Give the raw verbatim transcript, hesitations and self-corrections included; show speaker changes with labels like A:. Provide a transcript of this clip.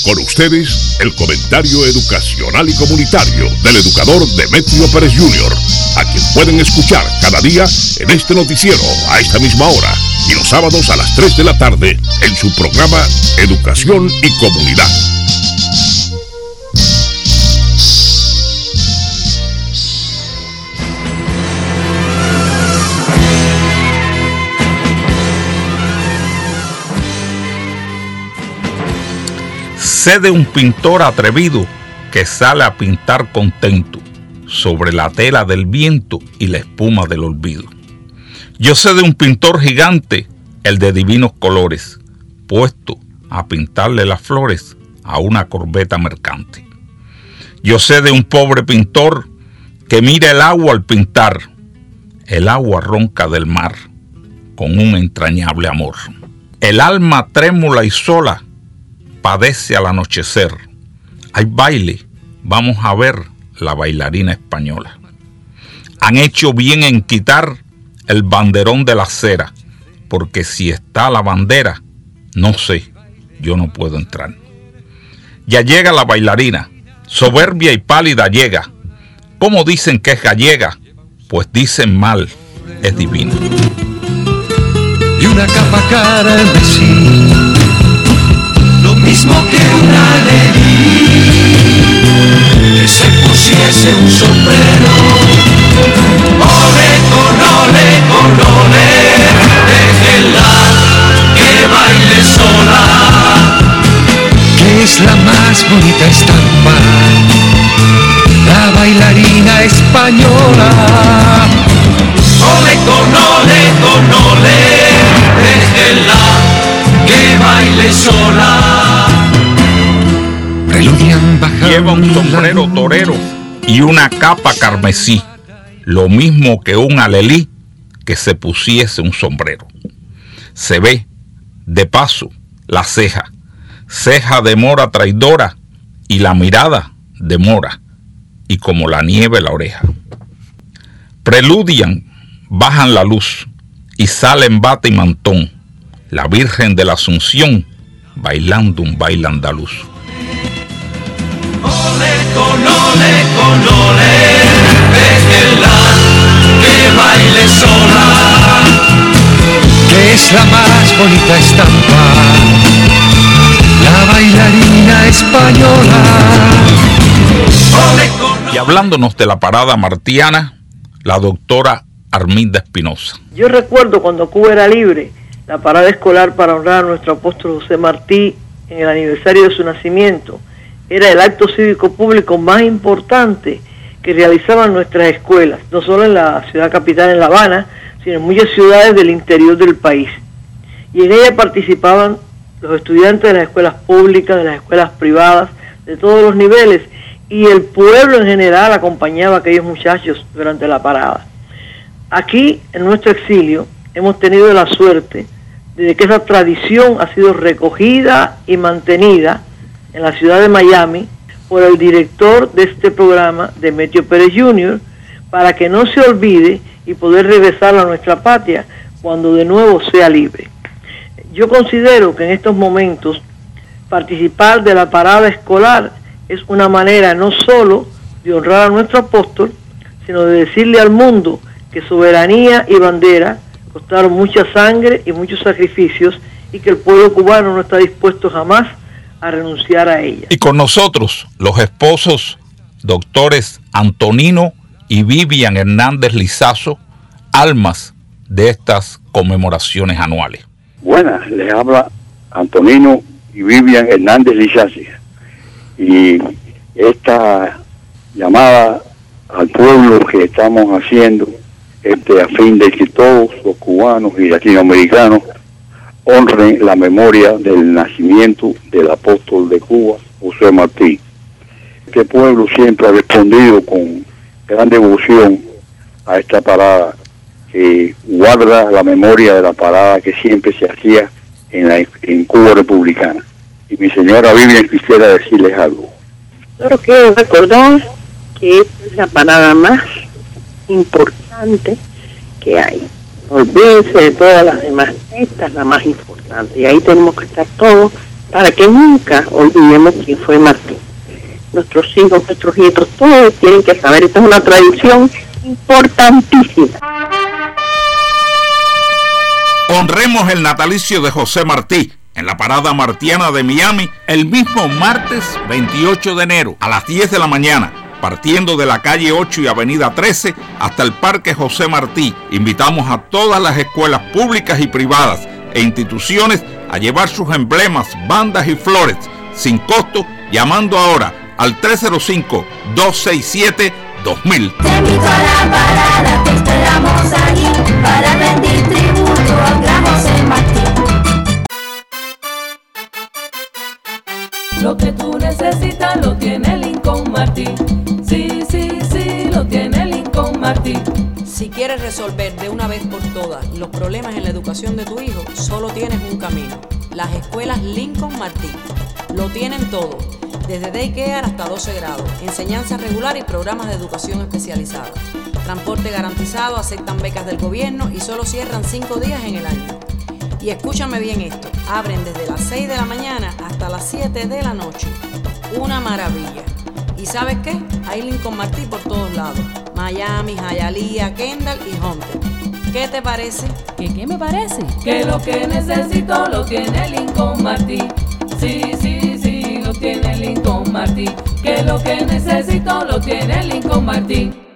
A: Con ustedes, el comentario educacional y comunitario del educador Demetrio Pérez junior, a quien pueden escuchar cada día en este noticiero a esta misma hora y los sábados a las tres de la tarde en su programa Educación y Comunidad.
B: Sé de un pintor atrevido que sale a pintar contento sobre la tela del viento y la espuma del olvido. Yo sé de un pintor gigante, el de divinos colores, puesto a pintarle las flores a una corbeta mercante. Yo sé de un pobre pintor que mira el agua al pintar, el agua ronca del mar, con un entrañable amor. El alma trémula y sola padece al anochecer. Hay baile, vamos a ver la bailarina española. Han hecho bien en quitar el banderón de la acera, porque si está la bandera, no sé, yo no puedo entrar. Ya llega la bailarina, soberbia y pálida llega. ¿Cómo dicen que es gallega? Pues dicen mal, es divina.
C: Y una capa cara en sí, lo mismo que una ley, que se pusiese un sombrero. Ole con ole con ole, déjenla que baile sola, que es la más bonita estampa, la bailarina española. Ole con ole con ole, déjenla que baile sola. Preludian bajando.
B: Lleva un sombrero torero y una capa carmesí, lo mismo que un alelí que se pusiese un sombrero. Se ve, de paso, la ceja, ceja de mora traidora, y la mirada de mora, y como la nieve la oreja. Preludian, bajan la luz, y salen bata y mantón, la Virgen de la Asunción, bailando un baile andaluz.
C: Ole con ole con ole, déjenla que baile sola, que es la más bonita estampa, la bailarina española. Ole con...
B: Y hablándonos de la parada martiana, la doctora Arminda Espinosa.
D: Yo recuerdo cuando Cuba era libre, la parada escolar para honrar a nuestro apóstol José Martí en el aniversario de su nacimiento era el acto cívico público más importante que realizaban nuestras escuelas, no solo en la ciudad capital, en La Habana, sino en muchas ciudades del interior del país. Y en ella participaban los estudiantes de las escuelas públicas, de las escuelas privadas, de todos los niveles, y el pueblo en general acompañaba a aquellos muchachos durante la parada. Aquí, en nuestro exilio, hemos tenido la suerte de que esa tradición ha sido recogida y mantenida en la ciudad de Miami por el director de este programa, Demetrio Pérez junior, para que no se olvide y poder regresar a nuestra patria cuando de nuevo sea libre. Yo considero que en estos momentos participar de la parada escolar es una manera no solo de honrar a nuestro apóstol, sino de decirle al mundo que soberanía y bandera costaron mucha sangre y muchos sacrificios y que el pueblo cubano no está dispuesto jamás a renunciar a ella.
B: Y con nosotros, los esposos, doctores Antonino y Vivian Hernández Lizazo, almas de estas conmemoraciones anuales.
E: Buenas, les habla Antonino y Vivian Hernández Lizazo. Y esta llamada al pueblo que estamos haciendo, este, a fin de que todos los cubanos y latinoamericanos honren la memoria del nacimiento del apóstol de Cuba, José Martí. Este pueblo siempre ha respondido con gran devoción a esta parada, que guarda la memoria de la parada que siempre se hacía en, la, en Cuba republicana. Y mi señora Vivian quisiera decirles algo.
F: Solo quiero recordar que esta es la parada más importante que hay. Olvídense de todas las demás, esta es la más importante y ahí tenemos que estar todos para que nunca olvidemos quién fue Martí. Nuestros hijos, nuestros nietos, todos tienen que saber. Esta es una tradición importantísima.
B: Honremos el natalicio de José Martí en la parada martiana de Miami el mismo martes veintiocho de enero a las diez de la mañana, partiendo de la calle ocho y avenida trece hasta el Parque José Martí. Invitamos a todas las escuelas públicas y privadas e instituciones a llevar sus emblemas, bandas y flores sin costo, llamando ahora al tres cero cinco, dos seis siete, dos mil.
G: Te invito a la parada, te esperamos allí para rendir tributo al gran José Martí.
H: Lo que tú necesitas lo tiene Lincoln Martí. Sí, sí, sí, lo tiene Lincoln Martí.
I: Si quieres resolver de una vez por todas los problemas en la educación de tu hijo, solo tienes un camino: las escuelas Lincoln Martí. Lo tienen todo, desde daycare hasta doce grados, enseñanza regular y programas de educación especializada. Transporte garantizado, aceptan becas del gobierno y solo cierran cinco días en el año. Y escúchame bien esto, abren desde las seis de la mañana hasta las siete de la noche. Una maravilla. ¿Y sabes qué? Hay Lincoln Martí por todos lados: Miami, Hialeah, Kendall y Hunter. ¿Qué te parece?
H: ¿Qué, qué me parece? Que lo que necesito lo tiene Lincoln Martí. Sí, sí, sí, lo tiene Lincoln Martí. Que lo que necesito lo tiene Lincoln Martí.